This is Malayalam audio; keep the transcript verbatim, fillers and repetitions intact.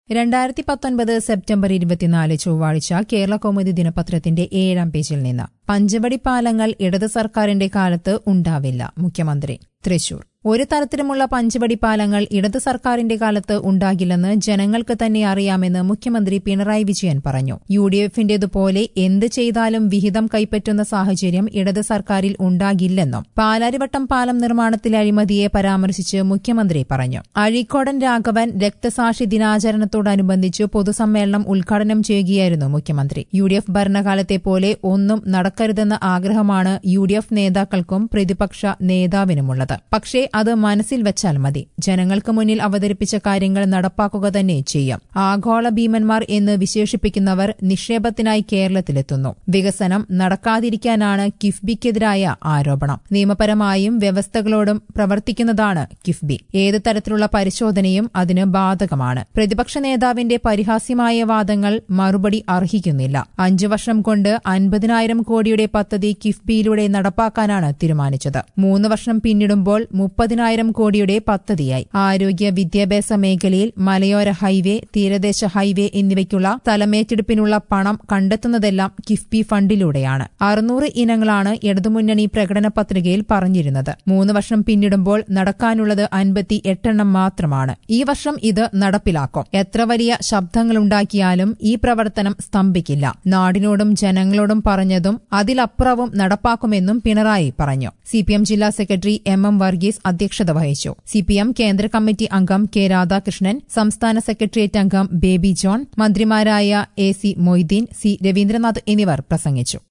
രണ്ടായിരത്തി പത്തൊൻപത് സെപ്റ്റംബർ ഇരുപത്തിനാല് ചൊവ്വാഴ്ച കേരള കൗമുദി ദിനപത്രത്തിന്റെ ഏഴാം പേജിൽ നിന്ന് പഞ്ചവടി പാലങ്ങൾ ഇടത് സർക്കാരിന്റെ കാലത്ത് ഉണ്ടാവില്ല മുഖ്യമന്ത്രി തൃശൂർ. ഒരു തരത്തിലുമുള്ള പഞ്ചവടി പാലങ്ങൾ ഇടത് സർക്കാരിന്റെ കാലത്ത് ഉണ്ടാകില്ലെന്ന് ജനങ്ങൾക്ക് തന്നെ അറിയാമെന്ന് മുഖ്യമന്ത്രി പിണറായി വിജയൻ പറഞ്ഞു. യു ഡി എഫിന്റേതുപോലെ എന്ത് ചെയ്താലും വിഹിതം കൈപ്പറ്റുന്ന സാഹചര്യം ഇടത് സർക്കാരിൽ ഉണ്ടാകില്ലെന്നും പാലാരിവട്ടം പാലം നിർമ്മാണത്തിലെ അഴിമതിയെ പരാമർശിച്ച് മുഖ്യമന്ത്രി പറഞ്ഞു. അഴീക്കോടൻ രാഘവൻ രക്തസാക്ഷി ദിനാചരണത്തോടനുബന്ധിച്ച് പൊതുസമ്മേളനം ഉദ്ഘാടനം ചെയ്യുകയായിരുന്നു മുഖ്യമന്ത്രി. യു ഡി എഫ് ഭരണകാലത്തെ പോലെ ഒന്നും നടക്കരുതെന്ന ആഗ്രഹമാണ് യു ഡി എഫ് നേതാക്കൾക്കും പ്രതിപക്ഷ നേതാവിനുമുള്ളത്. പക്ഷേ അത് മനസ്സിൽ വെച്ചാൽ മതി. ജനങ്ങൾക്ക് മുന്നിൽ അവതരിപ്പിച്ച കാര്യങ്ങൾ നടപ്പാക്കുക തന്നെ ചെയ്യും. ആഗോള ഭീമന്മാർ എന്ന് വിശേഷിപ്പിക്കുന്നവർ നിക്ഷേപത്തിനായി കേരളത്തിലെത്തുന്നു. വികസനം നടക്കാതിരിക്കാനാണ് കിഫ്ബിക്കെതിരായ ആരോപണം. നിയമപരമായും വ്യവസ്ഥകളോടും പ്രവർത്തിക്കുന്നതാണ് കിഫ്ബി. ഏത് തരത്തിലുള്ള പരിശോധനയും അതിന് ബാധകമാണ്. പ്രതിപക്ഷ നേതാവിന്റെ പരിഹാസ്യമായ വാദങ്ങൾ മറുപടി അർഹിക്കുന്നില്ല. അഞ്ചു വർഷം കൊണ്ട് അൻപതിനായിരം കോടിയുടെ പദ്ധതി കിഫ്ബിയിലൂടെ നടപ്പാക്കാനാണ് തീരുമാനിച്ചത്. മൂന്ന് വർഷം പിന്നിടുമ്പോൾ മുപ്പതിനായിരം കോടിയുടെ പദ്ധതിയായി. ആരോഗ്യ വിദ്യാഭ്യാസ മേഖലയിൽ മലയോര ഹൈവേ, തീരദേശ ഹൈവേ എന്നിവയ്ക്കുള്ള സ്ഥലമേറ്റെടുപ്പിനുള്ള പണം കണ്ടെത്തുന്നതെല്ലാം കിഫ്ബി ഫണ്ടിലൂടെയാണ്. അറുന്നൂറ് ഇനങ്ങളാണ് ഇടതുമുന്നണി പ്രകടന പത്രികയിൽ പറഞ്ഞിരുന്നത്. മൂന്ന് വർഷം പിന്നിടുമ്പോൾ നടക്കാനുള്ളത് അൻപത്തി എട്ടെണ്ണം മാത്രമാണ്. ഈ വർഷം ഇത് നടപ്പിലാക്കും. എത്ര വലിയ ശബ്ദങ്ങളുണ്ടാക്കിയാലും ഈ പ്രവർത്തനം സ്തംഭിക്കില്ല. നാടിനോടും ജനങ്ങളോടും പറഞ്ഞതും അതിലപ്പുറവും നടപ്പാക്കുമെന്നും പിണറായി പറഞ്ഞു. സിപിഎം ജില്ലാ സെക്രട്ടറി എം എം വർഗീസ് അധ്യക്ഷത വഹിച്ചു. സിപിഎം കേന്ദ്ര കമ്മിറ്റി അംഗം കെ രാധാകൃഷ്ണൻ, സംസ്ഥാന സെക്രട്ടേറിയറ്റ് അംഗം ബേബി ജോൺ, മന്ത്രിമാരായ A C Moideen, C Raveendranath എന്നിവർ പ്രസംഗിച്ചു.